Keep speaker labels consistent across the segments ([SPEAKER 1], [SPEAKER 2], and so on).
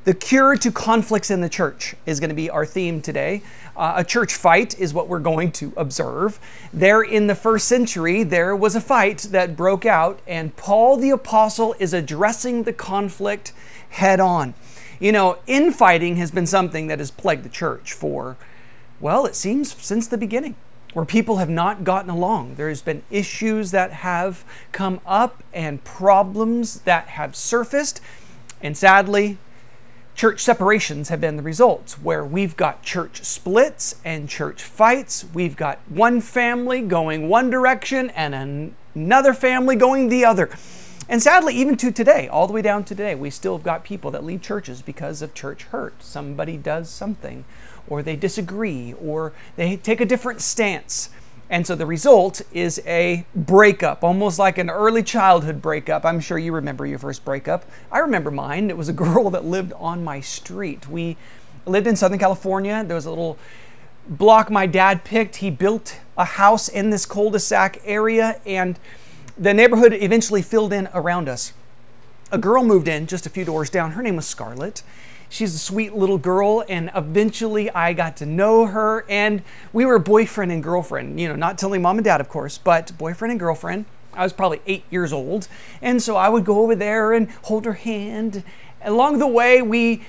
[SPEAKER 1] The cure to conflicts in the church is going to be our theme today. A church fight is what we're going to observe. There in the first century, there was a fight that broke out, and Paul the Apostle is addressing the conflict head on. You know, infighting has been something that has plagued the church for, well, it seems since the beginning, where people have not gotten along. There's been issues that have come up and problems that have surfaced, and sadly, church separations have been the results, where we've got church splits and church fights. We've got one family going one direction and another family going the other. And sadly, even to today, all the way down to today, we still have got people that leave churches because of church hurt. Somebody does something, or they disagree, or they take a different stance. And so the result is a breakup, almost like an early childhood breakup. I'm sure you remember your first breakup. I remember mine. It was a girl that lived on my street. We lived in Southern California. There was a little block my dad picked. He built a house in this cul-de-sac area, and the neighborhood eventually filled in around us. A girl moved in just a few doors down. Her name was Scarlett. She's a sweet little girl, and eventually I got to know her, and we were boyfriend and girlfriend. You know, not telling mom and dad, of course, but boyfriend and girlfriend. I was probably 8 years old, and so I would go over there and hold her hand. Along the way, we,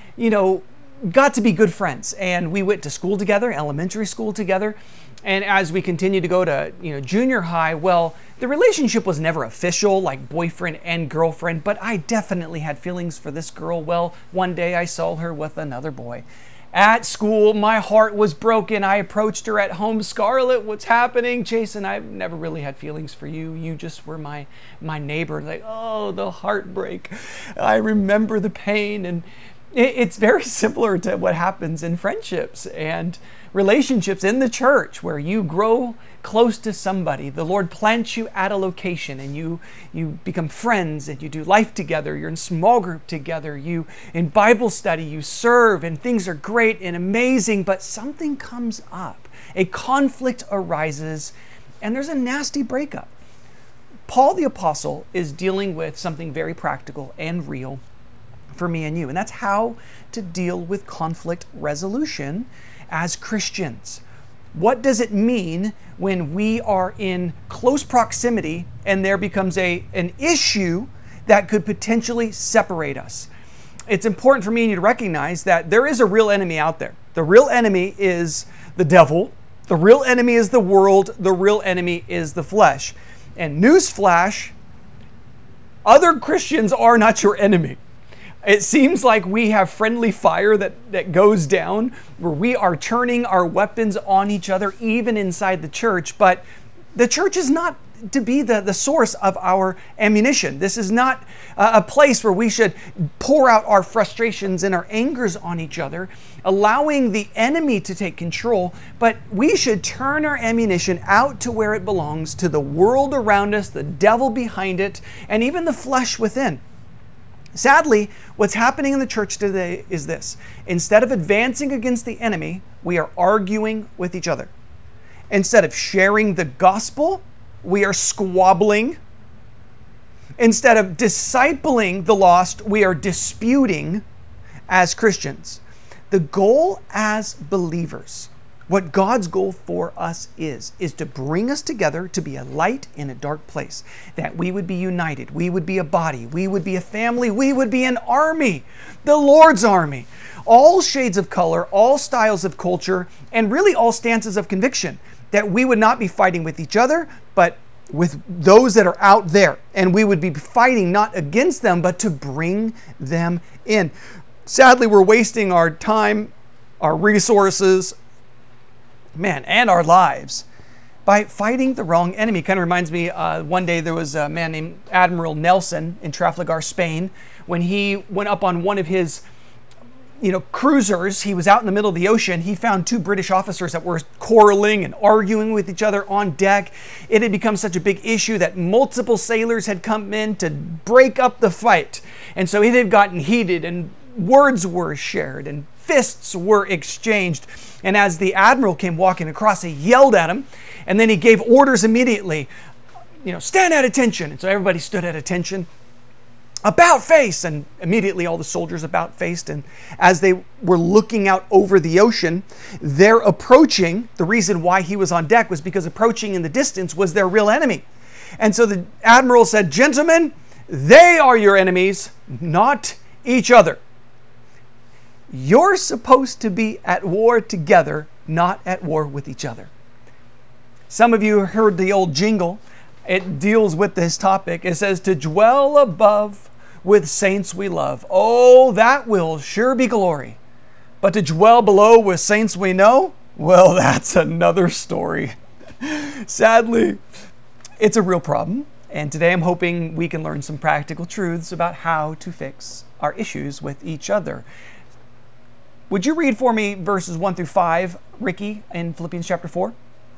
[SPEAKER 1] got to be good friends, and we went to school together, elementary school together. And as we continued to go to, junior high, well, the relationship was never official, like boyfriend and girlfriend, but I definitely had feelings for this girl. Well, one day I saw her with another boy. At school, my heart was broken. I approached her at home. Scarlett, what's happening? Jason, I've never really had feelings for you. You just were my neighbor. Like, oh, the heartbreak. I remember the pain. And it's very similar to what happens in friendships and relationships in the church, where you grow close to somebody. The Lord plants you at a location, and you become friends, and you do life together. You're in small group together. You in Bible study, you serve, and things are great and amazing, but something comes up. A conflict arises, and there's a nasty breakup. Paul the Apostle is dealing with something very practical and real for me and you, and that's how to deal with conflict resolution as Christians. What does it mean when we are in close proximity and there becomes an issue that could potentially separate us? It's important for me and you to recognize that there is a real enemy out there. The real enemy is the devil. The real enemy is the world. The real enemy is the flesh. And newsflash, other Christians are not your enemy. It seems like we have friendly fire that goes down, where we are turning our weapons on each other, even inside the church. But the church is not to be the source of our ammunition. This is not a place where we should pour out our frustrations and our angers on each other, allowing the enemy to take control. But we should turn our ammunition out to where it belongs, to the world around us, the devil behind it, and even the flesh within. Sadly, what's happening in the church today is this. Instead of advancing against the enemy, we are arguing with each other. Instead of sharing the gospel, we are squabbling. Instead of discipling the lost, we are disputing as Christians. The goal as believers, what God's goal for us is to bring us together to be a light in a dark place, that we would be united, we would be a body, we would be a family, we would be an army, the Lord's army. All shades of color, all styles of culture, and really all stances of conviction, that we would not be fighting with each other, but with those that are out there. And we would be fighting not against them, but to bring them in. Sadly, we're wasting our time, our resources, and our lives by fighting the wrong enemy. Kind of reminds me, one day there was a man named Admiral Nelson in Trafalgar, Spain. When he went up on one of his cruisers, he was out in the middle of the ocean. He found two British officers that were quarreling and arguing with each other on deck. It had become such a big issue that multiple sailors had come in to break up the fight. And so it had gotten heated, and words were shared, and fists were exchanged. And as the admiral came walking across, he yelled at him, and then he gave orders immediately, stand at attention. And so everybody stood at attention. about face. And immediately all the soldiers about faced. And as they were looking out over the ocean, they're approaching. The reason why he was on deck was because approaching in the distance was their real enemy. And so the admiral said, "Gentlemen, they are your enemies, not each other. You're supposed to be at war together, not at war with each other." Some of you heard the old jingle. It deals with this topic. It says, "To dwell above with saints we love. Oh, that will sure be glory. But to dwell below with saints we know, well, that's another story." Sadly, it's a real problem. And today I'm hoping we can learn some practical truths about how to fix our issues with each other. Would you read for me verses 1 through 5, Ricky, in Philippians chapter 4?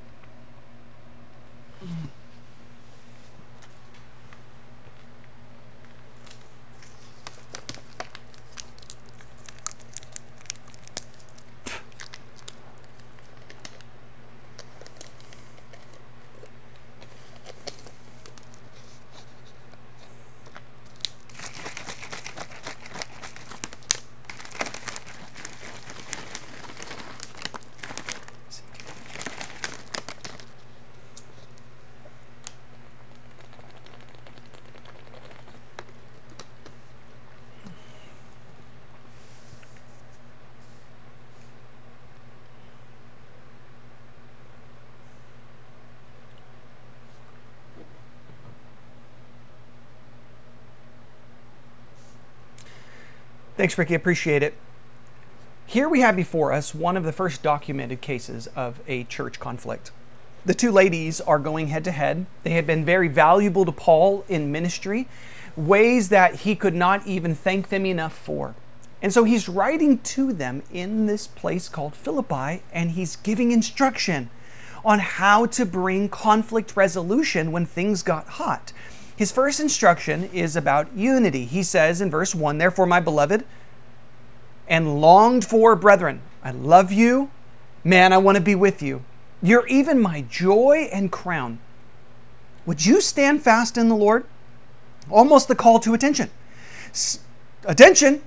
[SPEAKER 1] Thanks, Ricky. Appreciate it. Here we have before us one of the first documented cases of a church conflict. The two ladies are going head to head. They had been very valuable to Paul in ministry, ways that he could not even thank them enough for. And so he's writing to them in this place called Philippi, and he's giving instruction on how to bring conflict resolution when things got hot. His first instruction is about unity. He says in verse 1, "Therefore, my beloved and longed for brethren, I love you. Man, I want to be with you. You're even my joy and crown. Would you stand fast in the Lord?" Almost the call to attention. Attention,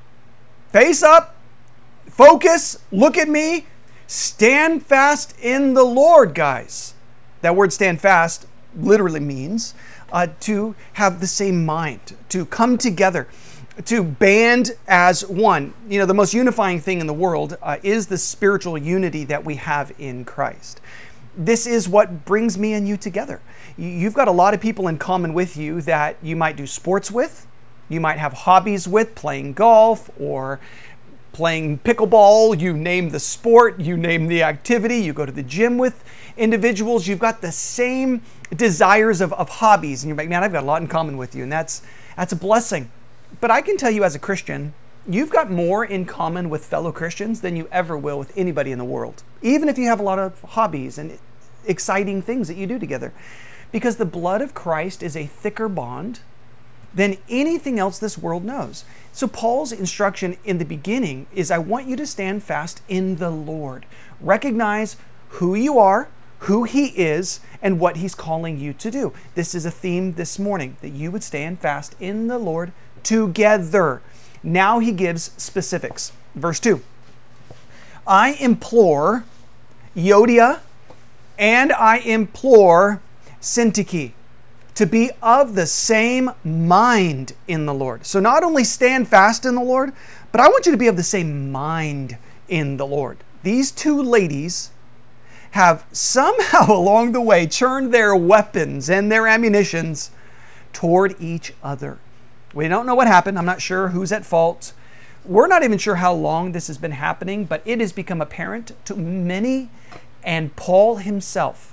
[SPEAKER 1] face up, focus, look at me, stand fast in the Lord, guys. That word stand fast literally means to have the same mind, to come together, to band as one. You know, the most unifying thing in the world is the spiritual unity that we have in Christ. This is what brings me and you together. You've got a lot of people in common with you that you might do sports with, you might have hobbies with, playing golf or playing pickleball. You name the sport, you name the activity, you go to the gym with individuals. You've got the same desires of hobbies, and you're like, "Man, I've got a lot in common with you," and that's a blessing. But I can tell you as a Christian, you've got more in common with fellow Christians than you ever will with anybody in the world, even if you have a lot of hobbies and exciting things that you do together, because the blood of Christ is a thicker bond than anything else this world knows. So Paul's instruction in the beginning is, I want you to stand fast in the Lord. Recognize who you are, who he is, and what he's calling you to do. This is a theme this morning, that you would stand fast in the Lord together. Now he gives specifics. Verse 2, "I implore Euodia and I implore Syntyche to be of the same mind in the Lord." So not only stand fast in the Lord, but I want you to be of the same mind in the Lord. These two ladies have somehow along the way turned their weapons and their ammunitions toward each other. We don't know what happened. I'm not sure who's at fault. We're not even sure how long this has been happening, but it has become apparent to many, and Paul himself,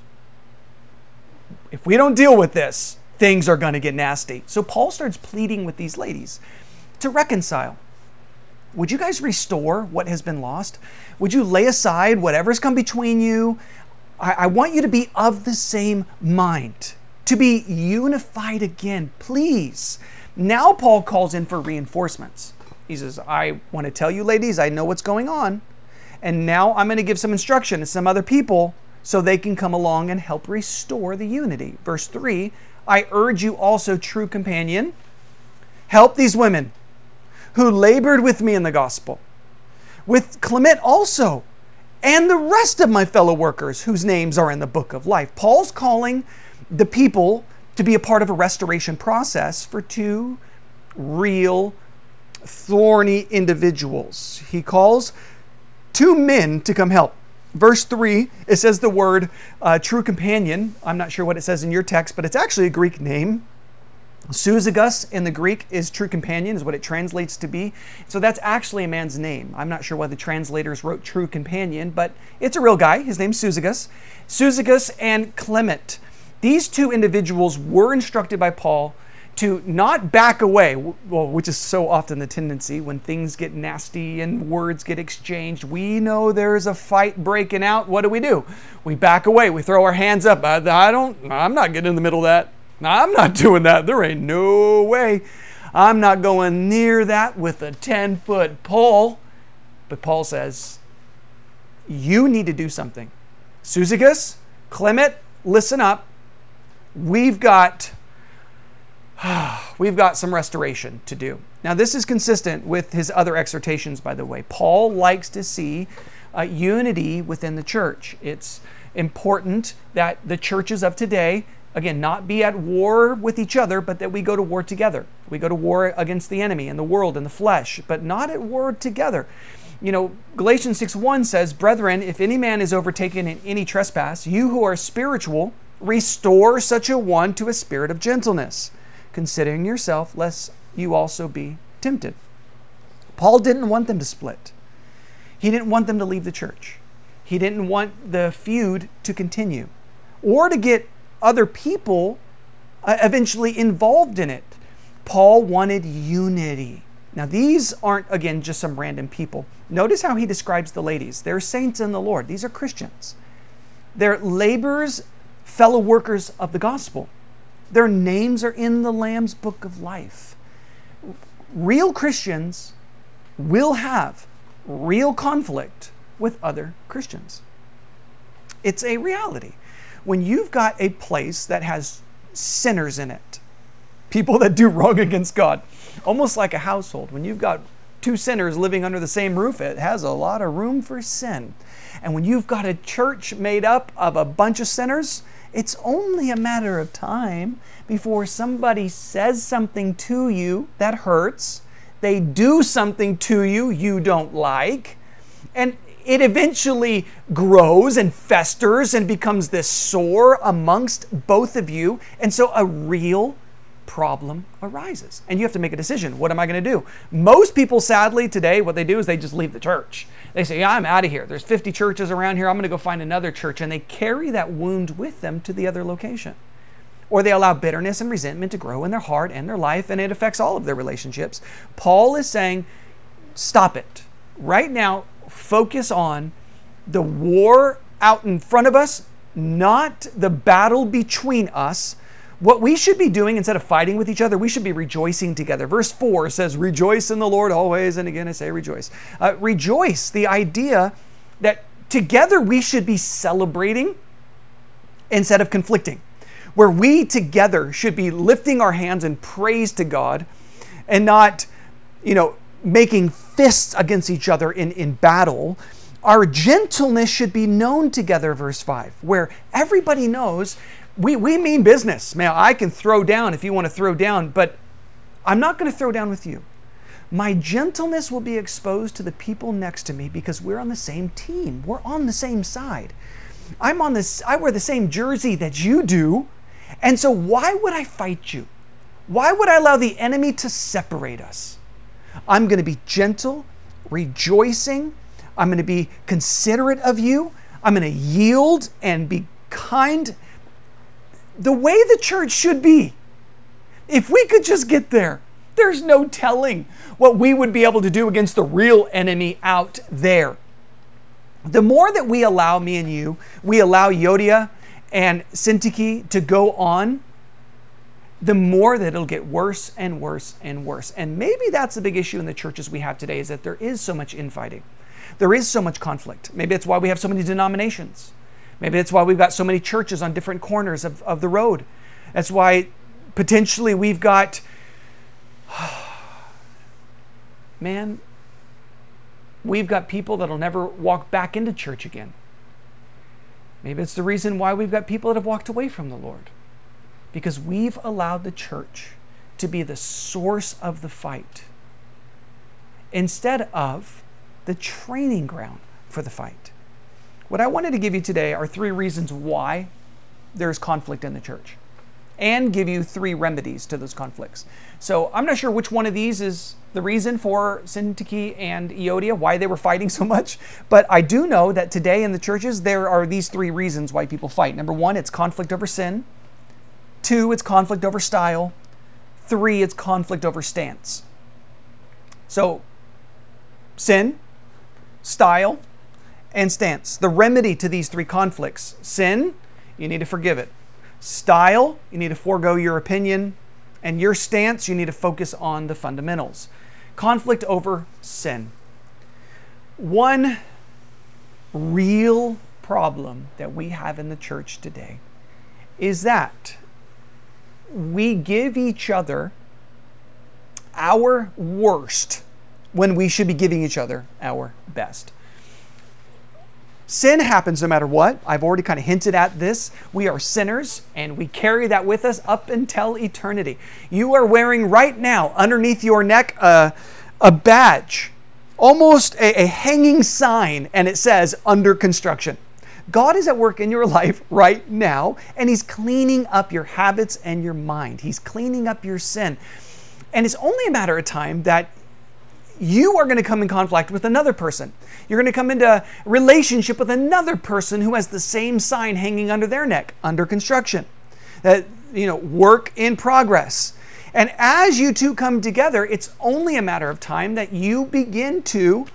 [SPEAKER 1] if we don't deal with this, things are going to get nasty. So Paul starts pleading with these ladies to reconcile. Would you guys restore what has been lost? Would you lay aside whatever's come between you? I want you to be of the same mind, to be unified again, please. Now Paul calls in for reinforcements. He says, "I want to tell you, ladies, I know what's going on. And now I'm going to give some instruction to some other people so they can come along and help restore the unity." Verse 3, "I urge you also, true companion, Help these women who labored with me in the gospel, with Clement also, and the rest of my fellow workers whose names are in the book of life. Paul's calling the people to be a part of a restoration process for two real thorny individuals. He calls two men to come help. Verse 3, it says the word true companion. I'm not sure what it says in your text, but it's actually a Greek name. Syzygus in the Greek is true companion, is what it translates to be. So that's actually a man's name. I'm not sure why the translators wrote true companion, but it's a real guy. His name's Syzygus. Syzygus and Clement. These two individuals were instructed by Paul to not back away, well, which is so often the tendency when things get nasty and words get exchanged. We know there's a fight breaking out. What do? We back away. We throw our hands up. I'm not getting in the middle of that. I'm not doing that. There ain't no way. I'm not going near that with a 10-foot pole. But Paul says, you need to do something. Syzygus, Clement, listen up. We've got some restoration to do. Now, this is consistent with his other exhortations, by the way. Paul likes to see unity within the church. It's important that the churches of today, again, not be at war with each other, but that we go to war together. We go to war against the enemy and the world and the flesh, but not at war together. You know, Galatians 6:1 says, "Brethren, if any man is overtaken in any trespass, you who are spiritual, restore such a one to a spirit of gentleness, considering yourself, lest you also be tempted." Paul didn't want them to split. He didn't want them to leave the church. He didn't want the feud to continue or to get other people eventually involved in it. Paul wanted unity. Now, these aren't, again, just some random people. Notice how he describes the ladies. They're saints in the Lord. These are Christians. They're laborers, fellow workers of the gospel. Their names are in the Lamb's book of life. Real Christians will have real conflict with other Christians. It's a reality. When you've got a place that has sinners in it, people that do wrong against God, almost like a household, when you've got two sinners living under the same roof, it has a lot of room for sin. And when you've got a church made up of a bunch of sinners, it's only a matter of time before somebody says something to you that hurts. They do something to you you don't like. And it eventually grows and festers and becomes this sore amongst both of you. And so a real problem arises. And you have to make a decision. What am I going to do? Most people, sadly, today, what they do is they just leave the church. They say, yeah, I'm out of here. There's 50 churches around here. I'm going to go find another church. And they carry that wound with them to the other location. Or they allow bitterness and resentment to grow in their heart and their life, and it affects all of their relationships. Paul is saying, stop it. Right now, focus on the war out in front of us, not the battle between us. What we should be doing, instead of fighting with each other, we should be rejoicing together. Verse 4 says, rejoice in the Lord always. And again, I say rejoice. Rejoice, the idea that together we should be celebrating instead of conflicting. Where we together should be lifting our hands in praise to God and not, making fists against each other in battle. Our gentleness should be known together, verse 5, where everybody knows we mean business. Man, I can throw down if you want to throw down, but I'm not going to throw down with you. My gentleness will be exposed to the people next to me because we're on the same team. We're on the same side. I wear the same jersey that you do. And so why would I fight you? Why would I allow the enemy to separate us? I'm going to be gentle, rejoicing. I'm going to be considerate of you. I'm going to yield and be kind. The way the church should be. If we could just get there, there's no telling what we would be able to do against the real enemy out there. The more that we allow me and you, we allow Euodia and Syntyche to go on, the more that it'll get worse and worse and worse. And maybe that's the big issue in the churches we have today, is that there is so much infighting. There is so much conflict. Maybe that's why we have so many denominations. Maybe that's why we've got so many churches on different corners of the road. That's why potentially we've got Man, we've got people that'll never walk back into church again. Maybe it's the reason why we've got people that have walked away from the Lord. Because we've allowed the church to be the source of the fight instead of the training ground for the fight. What I wanted to give you today are 3 reasons why there's conflict in the church, and give you 3 remedies to those conflicts. So I'm not sure which one of these is the reason for Syntyche and Euodia, why they were fighting so much, but I do know that today in the churches there are these 3 reasons why people fight. Number 1, it's conflict over sin. 2, it's conflict over style. 3, it's conflict over stance. So sin, style, and stance. The remedy to these 3 conflicts: sin, you need to forgive it. Style, you need to forego your opinion. And your stance, you need to focus on the fundamentals. Conflict over sin. One real problem that we have in the church today is that we give each other our worst when we should be giving each other our best. Sin happens no matter what. I've already kind of hinted at this. We are sinners, and we carry that with us up until eternity. You are wearing right now, underneath your neck, a badge, almost a hanging sign, and it says, "Under construction." God is at work in your life right now, and He's cleaning up your habits and your mind. He's cleaning up your sin. And it's only a matter of time that you are going to come in conflict with another person. You're going to come into a relationship with another person who has the same sign hanging under their neck, under construction. That, work in progress. And as you two come together, it's only a matter of time that you begin to,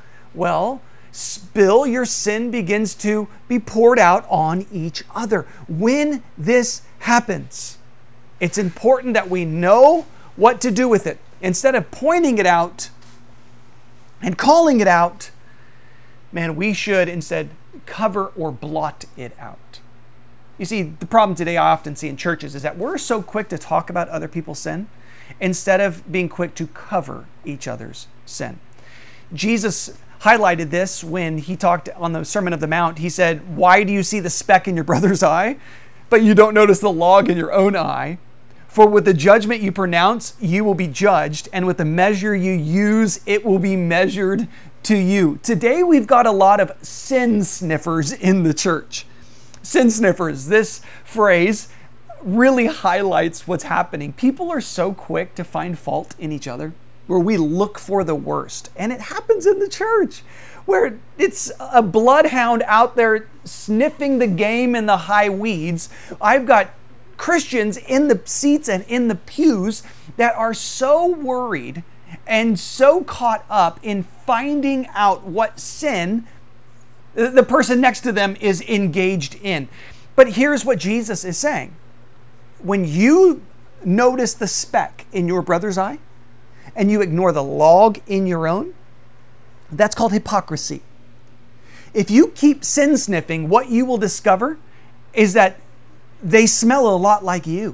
[SPEAKER 1] your sin begins to be poured out on each other. When this happens, it's important that we know what to do with it. Instead of pointing it out and calling it out, we should instead cover or blot it out. You see, the problem today I often see in churches is that we're so quick to talk about other people's sin instead of being quick to cover each other's sin. Jesus highlighted this when He talked on the Sermon on the Mount. He said, "Why do you see the speck in your brother's eye, but you don't notice the log in your own eye? For with the judgment you pronounce, you will be judged, and with the measure you use, it will be measured to you." Today, we've got a lot of sin sniffers in the church. Sin sniffers, this phrase really highlights what's happening. People are so quick to find fault in each other, where we look for the worst. And it happens in the church, where it's a bloodhound out there sniffing the game in the high weeds. I've got Christians in the seats and in the pews that are so worried and so caught up in finding out what sin the person next to them is engaged in. But here's what Jesus is saying. When you notice the speck in your brother's eye and you ignore the log in your own, that's called hypocrisy. If you keep sin sniffing, what you will discover is that they smell a lot like you.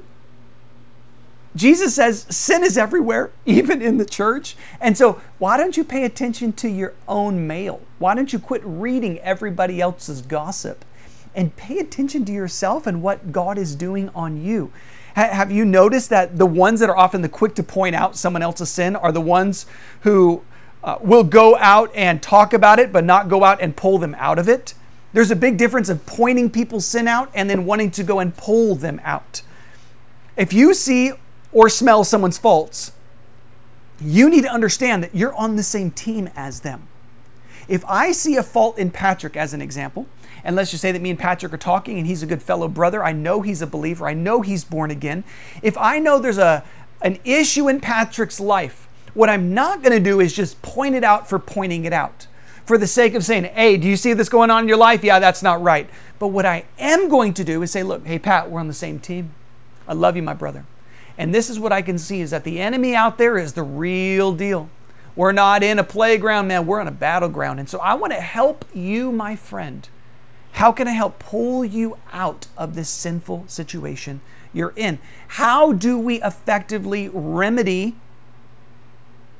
[SPEAKER 1] Jesus says sin is everywhere, even in the church. And so why don't you pay attention to your own mail? Why don't you quit reading everybody else's gossip and pay attention to yourself and what God is doing on you? Have you noticed that the ones that are often the quick to point out someone else's sin are the ones who will go out and talk about it, but not go out and pull them out of it? There's a big difference of pointing people's sin out and then wanting to go and pull them out. If you see or smell someone's faults, you need to understand that you're on the same team as them. If I see a fault in Patrick, as an example, and let's just say that me and Patrick are talking and he's a good fellow brother, I know he's a believer, I know he's born again. If I know there's an issue in Patrick's life, what I'm not going to do is just point it out for pointing it out, for the sake of saying, "Hey, do you see this going on in your life? Yeah, that's not right." But what I am going to do is say, "Look, hey Pat, we're on the same team. I love you, my brother. And this is what I can see is that the enemy out there is the real deal. We're not in a playground, man. We're on a battleground. And so I want to help you, my friend. How can I help pull you out of this sinful situation you're in? How do we effectively remedy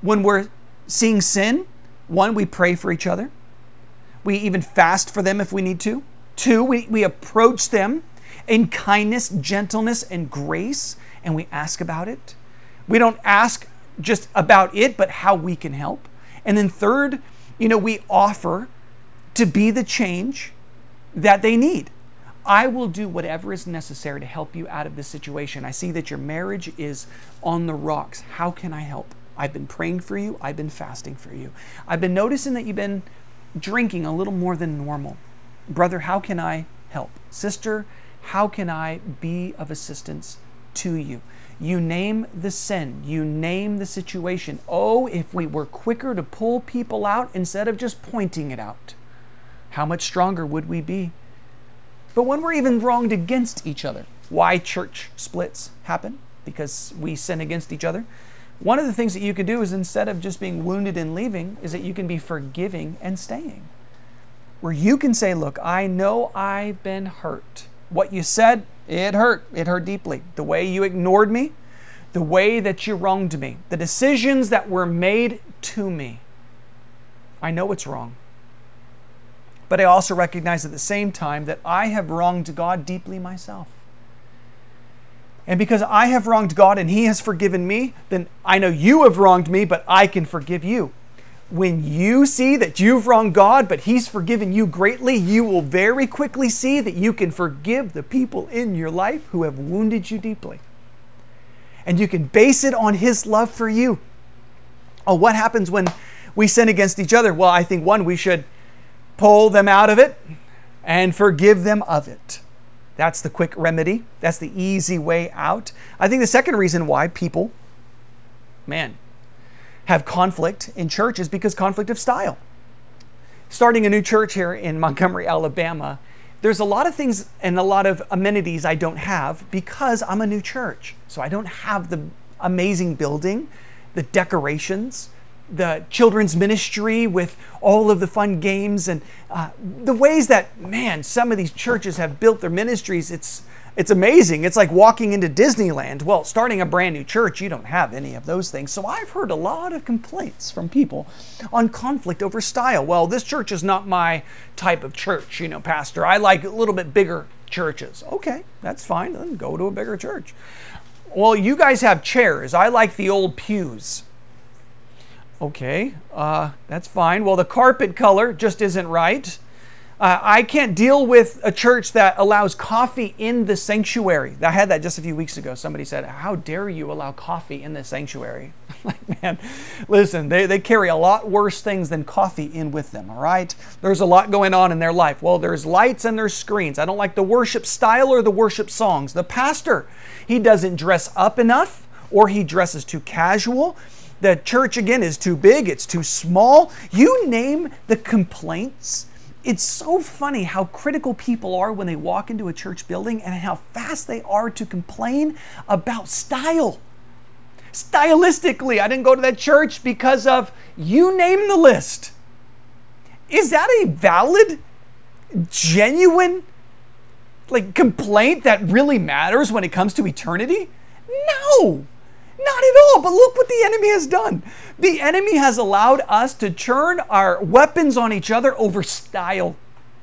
[SPEAKER 1] When we're seeing sin, one, we pray for each other. We even fast for them if we need to. Two, we approach them in kindness, gentleness, and grace, and we ask about it. We don't ask just about it, but how we can help. And then third, we offer to be the change that they need. I will do whatever is necessary to help you out of this situation. I see that your marriage is on the rocks. How can I help? I've been praying for you. I've been fasting for you. I've been noticing that you've been drinking a little more than normal. Brother, how can I help? Sister, how can I be of assistance to you? You name the sin. You name the situation. Oh, if we were quicker to pull people out instead of just pointing it out, how much stronger would we be? But when we're even wronged against each other, why church splits happen? Because we sin against each other. One of the things that you can do is, instead of just being wounded and leaving, is that you can be forgiving and staying. Where you can say, look, I know I've been hurt. What you said, it hurt. It hurt deeply. The way you ignored me, the way that you wronged me, the decisions that were made to me. I know it's wrong. But I also recognize at the same time that I have wronged God deeply myself. And because I have wronged God and He has forgiven me, then I know you have wronged me, but I can forgive you. When you see that you've wronged God, but He's forgiven you greatly, you will very quickly see that you can forgive the people in your life who have wounded you deeply. And you can base it on His love for you. Oh, what happens when we sin against each other? Well, I think one, we should pull them out of it and forgive them of it. That's the quick remedy. That's the easy way out. I think the second reason why people, have conflict in church is because conflict of style. Starting a new church here in Montgomery, Alabama, there's a lot of things and a lot of amenities I don't have because I'm a new church. So I don't have the amazing building, the decorations, the children's ministry with all of the fun games, and the ways that, some of these churches have built their ministries. It's amazing. It's like walking into Disneyland. Well, starting a brand new church, you don't have any of those things. So I've heard a lot of complaints from people on conflict over style. Well, this church is not my type of church, Pastor. I like a little bit bigger churches. Okay, that's fine. Then go to a bigger church. Well, you guys have chairs. I like the old pews. Okay, that's fine. Well, the carpet color just isn't right. I can't deal with a church that allows coffee in the sanctuary. I had that just a few weeks ago. Somebody said, how dare you allow coffee in the sanctuary? Like, listen, they carry a lot worse things than coffee in with them, all right? There's a lot going on in their life. Well, there's lights and there's screens. I don't like the worship style or the worship songs. The pastor, he doesn't dress up enough, or he dresses too casual. The church, again, is too big, it's too small. You name the complaints. It's so funny how critical people are when they walk into a church building and how fast they are to complain about style. Stylistically, I didn't go to that church because of, you name the list. Is that a valid, genuine, complaint that really matters when it comes to eternity? No. Not at all, but look what the enemy has done. The enemy has allowed us to turn our weapons on each other over style.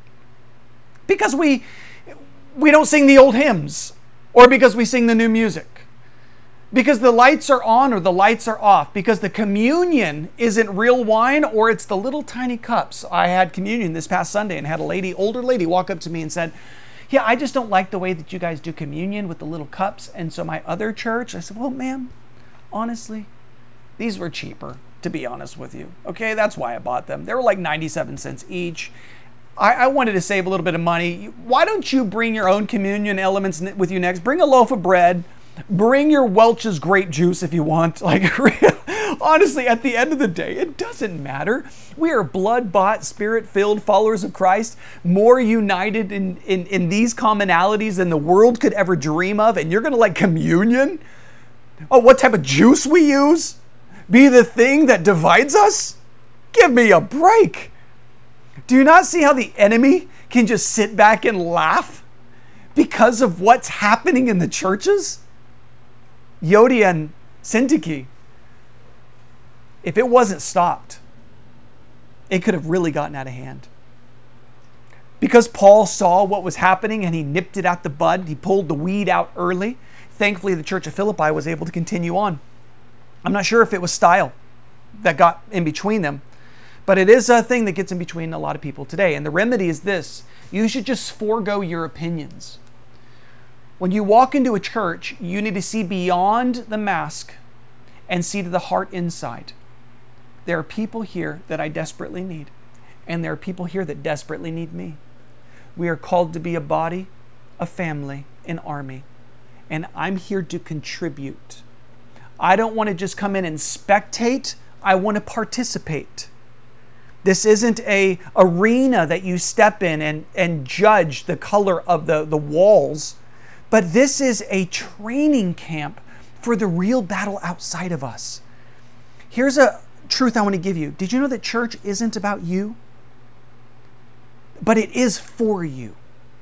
[SPEAKER 1] Because we don't sing the old hymns, or because we sing the new music. Because the lights are on or the lights are off. Because the communion isn't real wine, or it's the little tiny cups. I had communion this past Sunday and had older lady walk up to me and said, yeah, I just don't like the way that you guys do communion with the little cups. And so my other church, I said, well, ma'am, honestly, these were cheaper, to be honest with you. Okay, that's why I bought them. They were like 97 cents each. I wanted to save a little bit of money. Why don't you bring your own communion elements with you next? Bring a loaf of bread. Bring your Welch's grape juice if you want. Honestly, at the end of the day, it doesn't matter. We are blood-bought, spirit-filled followers of Christ, more united in these commonalities than the world could ever dream of, and you're going to like communion? Oh, what type of juice we use? Be the thing that divides us? Give me a break. Do you not see how the enemy can just sit back and laugh because of what's happening in the churches? Yodia and Syntyche, if it wasn't stopped, it could have really gotten out of hand. Because Paul saw what was happening and he nipped it at the bud, he pulled the weed out early. Thankfully, the church of Philippi was able to continue on. I'm not sure if it was style that got in between them, but it is a thing that gets in between a lot of people today. And the remedy is this: you should just forego your opinions. When you walk into a church, you need to see beyond the mask and see to the heart inside. There are people here that I desperately need, and there are people here that desperately need me. We are called to be a body, a family, an army, and I'm here to contribute. I don't want to just come in and spectate. I want to participate. This isn't an arena that you step in and judge the color of the walls, but this is a training camp for the real battle outside of us. Here's a truth I want to give you. Did you know that church isn't about you? But it is for you.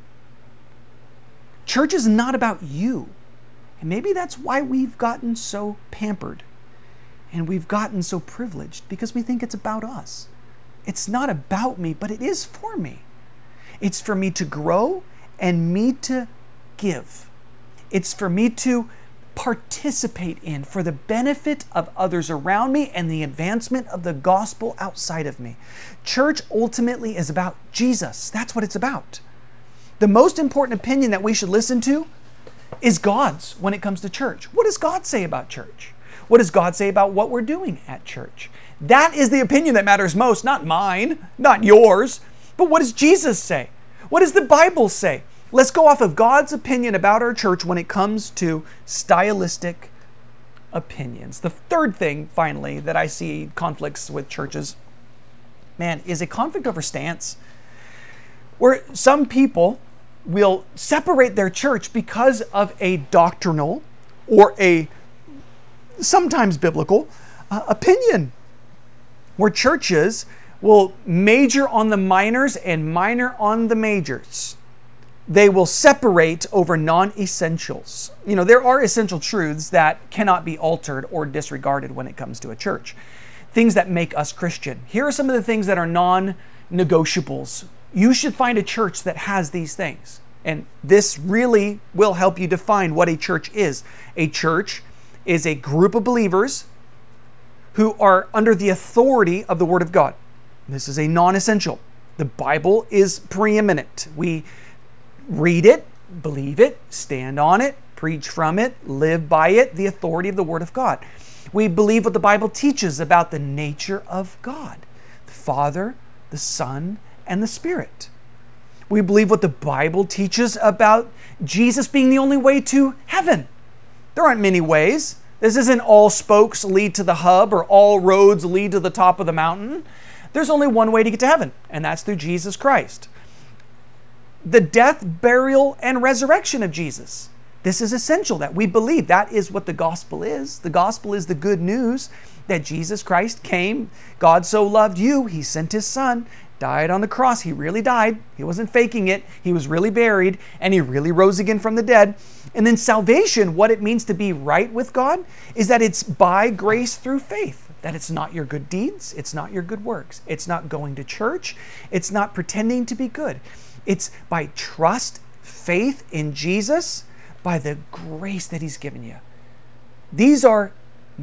[SPEAKER 1] Church is not about you. And maybe that's why we've gotten so pampered and we've gotten so privileged, because we think it's about us. It's not about me, but it is for me. It's for me to grow and me to give. It's for me to participate in for the benefit of others around me and the advancement of the gospel outside of me. Church ultimately is about Jesus. That's what it's about. The most important opinion that we should listen to is God's when it comes to church. What does God say about church? What does God say about what we're doing at church? That is the opinion that matters most, not mine, not yours. But what does Jesus say? What does the Bible say? Let's go off of God's opinion about our church when it comes to stylistic opinions. The third thing, finally, that I see conflicts with churches, is a conflict over stance, where some people will separate their church because of a doctrinal or a sometimes biblical opinion, where churches will major on the minors and minor on the majors. They will separate over non-essentials. There are essential truths that cannot be altered or disregarded when it comes to a church. Things that make us Christian. Here are some of the things that are non-negotiables. You should find a church that has these things. And this really will help you define what a church is. A church is a group of believers who are under the authority of the Word of God. This is a non-essential. The Bible is preeminent. We read it, believe it, stand on it, preach from it, live by it, the authority of the Word of God. We believe what the Bible teaches about the nature of God, the Father, the Son, and the Spirit. We believe what the Bible teaches about Jesus being the only way to heaven. There aren't many ways. This isn't all spokes lead to the hub or all roads lead to the top of the mountain. There's only one way to get to heaven, and that's through Jesus Christ. The death, burial, and resurrection of Jesus. This is essential that we believe. That is what the gospel is. The gospel is the good news that Jesus Christ came. God so loved you, He sent His Son, died on the cross. He really died. He wasn't faking it. He was really buried, and He really rose again from the dead. And then salvation, what it means to be right with God, is that it's by grace through faith. That it's not your good deeds. It's not your good works. It's not going to church. It's not pretending to be good. It's by trust, faith in Jesus, by the grace that He's given you. These are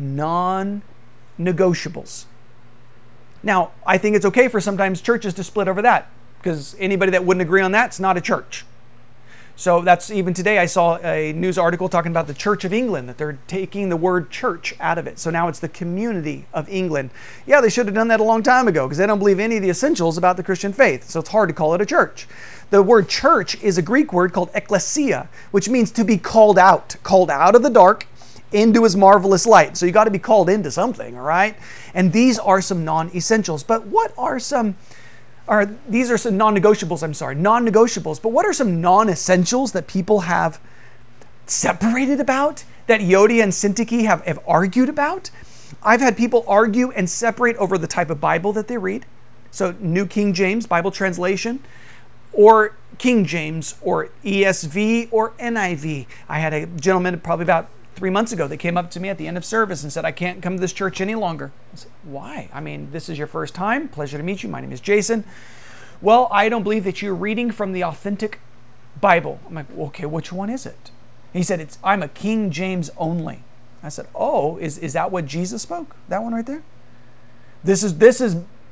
[SPEAKER 1] non-negotiables. Now, I think it's okay for sometimes churches to split over that, because anybody that wouldn't agree on that's not a church. So that's, even today I saw a news article talking about the Church of England, that they're taking the word church out of it. So now it's the community of England. Yeah, they should have done that a long time ago, because they don't believe any of the essentials about the Christian faith. So it's hard to call it a church. The word church is a Greek word called ekklesia, which means to be called out of the dark into His marvelous light. So you got to be called into something, all right? And these are some non-essentials. But what are some... these are some non-negotiables. But what are some non-essentials that people have separated about, that Euodia and Syntyche have argued about? I've had people argue and separate over the type of Bible that they read. So New King James Bible translation, or King James, or ESV, or NIV. I had a gentleman probably about 3 months ago, they came up to me at the end of service and said, I can't come to this church any longer. I said, why? I mean, this is your first time. Pleasure to meet you. My name is Jason. Well, I don't believe that you're reading from the authentic Bible. I'm like, okay, which one is it? He said, I'm a King James only. I said, oh, is that what Jesus spoke? That one right there? This is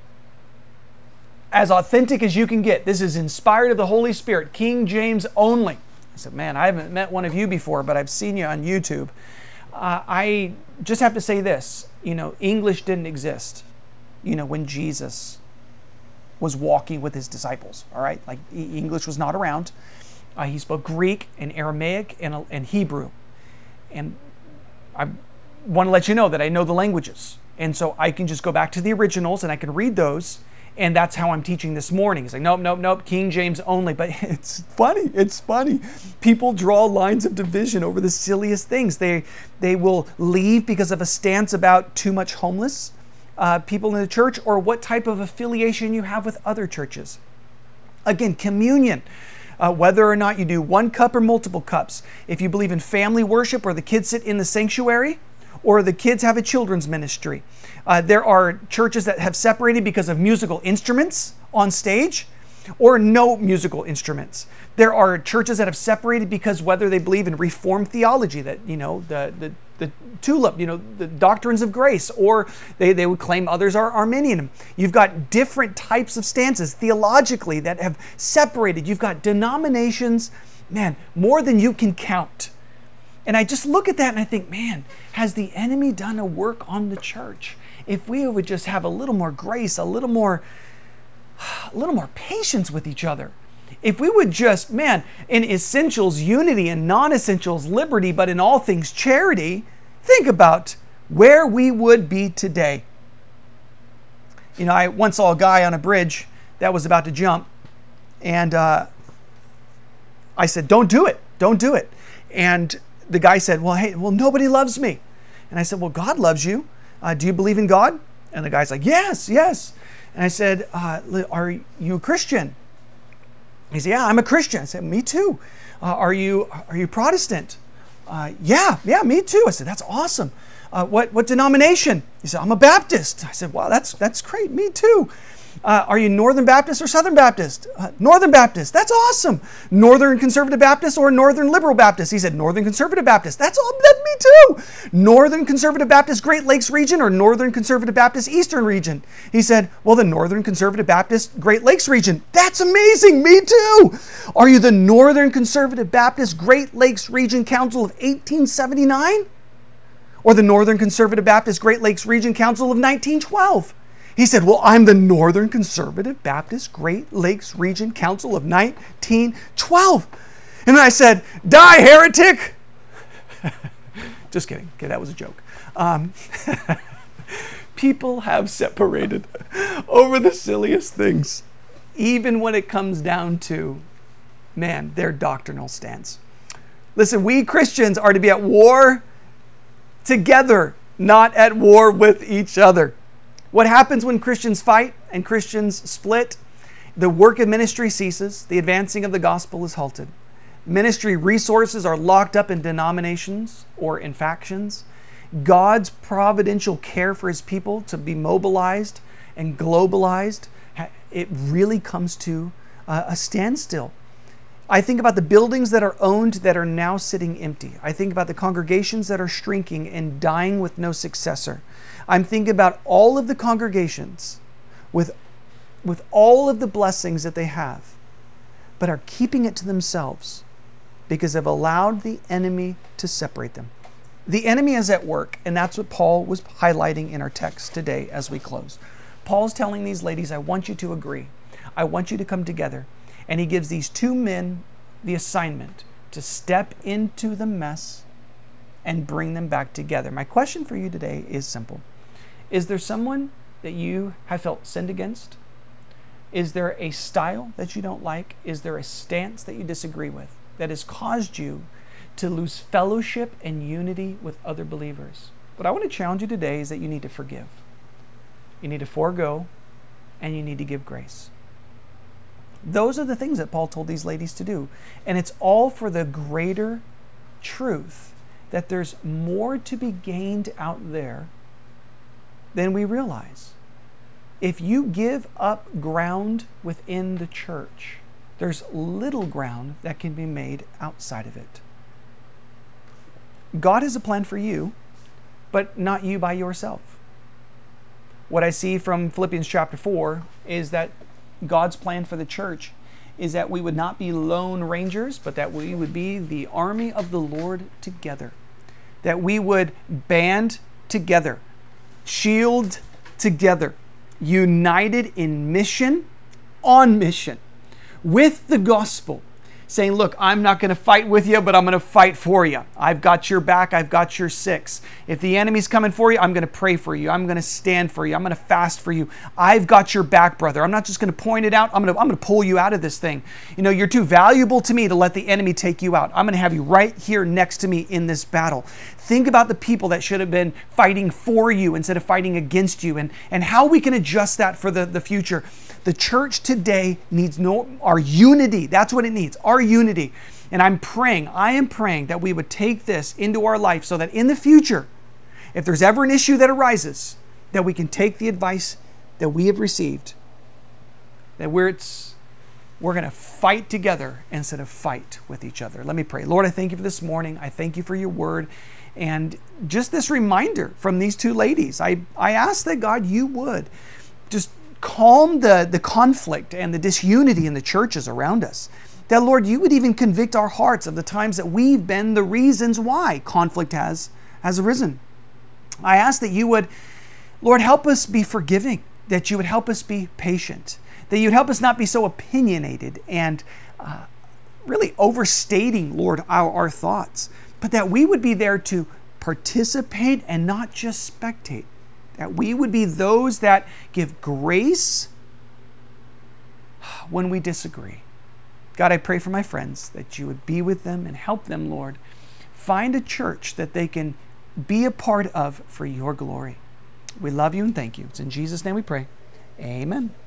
[SPEAKER 1] as authentic as you can get. This is inspired of the Holy Spirit, King James only. I said, man, I haven't met one of you before, but I've seen you on YouTube. I just have to say this, English didn't exist, when Jesus was walking with his disciples, all right? Like English was not around. He spoke Greek and Aramaic and Hebrew. And I want to let you know that I know the languages. And so I can just go back to the originals and I can read those. And that's how I'm teaching this morning. It's like, nope, King James only. But it's funny. People draw lines of division over the silliest things. They will leave because of a stance about too much homeless people in the church, or what type of affiliation you have with other churches. Again, communion. Whether or not you do one cup or multiple cups. If you believe in family worship, or the kids sit in the sanctuary, or the kids have a children's ministry. There are churches that have separated because of musical instruments on stage, or no musical instruments. There are churches that have separated because whether they believe in Reformed theology, that the tulip, the doctrines of grace, or they would claim others are Arminian. You've got different types of stances theologically that have separated. You've got denominations, man, more than you can count. And I just look at that and I think, man, has the enemy done a work on the church? If we would just have a little more grace, a little more patience with each other. If we would just, man, in essentials, unity, and non-essentials, liberty, but in all things, charity, think about where we would be today. I once saw a guy on a bridge that was about to jump, and I said, don't do it. And the guy said, well, nobody loves me. And I said, well, God loves you. Do you believe in God? And the guy's like, yes. And I said, are you a Christian? He said, yeah, I'm a Christian. I said, me too. Are you Protestant? Yeah, me too. I said, that's awesome. What denomination? He said, I'm a Baptist. I said, wow, that's great. Me too. Are you Northern Baptist or Southern Baptist? Northern Baptist. That's awesome. Northern Conservative Baptist or Northern Liberal Baptist? He said, Northern Conservative Baptist. That's me too. Northern Conservative Baptist Great Lakes region or Northern Conservative Baptist Eastern region? He said, well, the Northern Conservative Baptist Great Lakes region. That's amazing. Me too. Are you the Northern Conservative Baptist Great Lakes Region Council of 1879? Or the Northern Conservative Baptist Great Lakes Region Council of 1912? He said, well, I'm the Northern Conservative Baptist Great Lakes Region Council of 1912. And then I said, die, heretic. Just kidding. Okay, that was a joke. People have separated over the silliest things, even when it comes down to, man, their doctrinal stance. Listen, we Christians are to be at war together, not at war with each other. What happens when Christians fight and Christians split? The work of ministry ceases. The advancing of the gospel is halted. Ministry resources are locked up in denominations or in factions. God's providential care for his people to be mobilized and globalized, it really comes to a standstill. I think about the buildings that are owned that are now sitting empty. I think about the congregations that are shrinking and dying with no successor. I'm thinking about all of the congregations with all of the blessings that they have, but are keeping it to themselves because they've allowed the enemy to separate them. The enemy is at work, and that's what Paul was highlighting in our text today as we close. Paul's telling these ladies, I want you to agree. I want you to come together. And he gives these two men the assignment to step into the mess and bring them back together. My question for you today is simple. Is there someone that you have felt sinned against? Is there a style that you don't like? Is there a stance that you disagree with that has caused you to lose fellowship and unity with other believers? What I want to challenge you today is that you need to forgive. You need to forego, and you need to give grace. Those are the things that Paul told these ladies to do. And it's all for the greater truth that there's more to be gained out there than we realize. If you give up ground within the church, there's little ground that can be made outside of it. God has a plan for you, but not you by yourself. What I see from Philippians chapter 4 is that God's plan for the church is that we would not be lone rangers, but that we would be the army of the Lord together. That we would band together, shield together, united in mission, on mission, with the gospel, saying, look, I'm not going to fight with you, but I'm going to fight for you. I've got your back. I've got your six. If the enemy's coming for you, I'm going to pray for you. I'm going to stand for you. I'm going to fast for you. I've got your back, brother. I'm not just going to point it out. I'm going to pull you out of this thing. You know, you're too valuable to me to let the enemy take you out. I'm going to have you right here next to me in this battle. Think about the people that should have been fighting for you instead of fighting against you, and how we can adjust that for the future. The church today needs our unity. That's what it needs, our unity. And I am praying that we would take this into our life so that in the future, if there's ever an issue that arises, that we can take the advice that we have received, that we're going to fight together instead of fight with each other. Let me pray. Lord, I thank you for this morning. I thank you for your word. And just this reminder from these two ladies, I ask that God, you would just calm the conflict and the disunity in the churches around us. That, Lord, you would even convict our hearts of the times that we've been the reasons why conflict has arisen. I ask that you would, Lord, help us be forgiving, that you would help us be patient, that you'd help us not be so opinionated and really overstating, Lord, our thoughts, but that we would be there to participate and not just spectate. That we would be those that give grace when we disagree. God, I pray for my friends that you would be with them and help them, Lord. Find a church that they can be a part of for your glory. We love you and thank you. It's in Jesus' name we pray. Amen.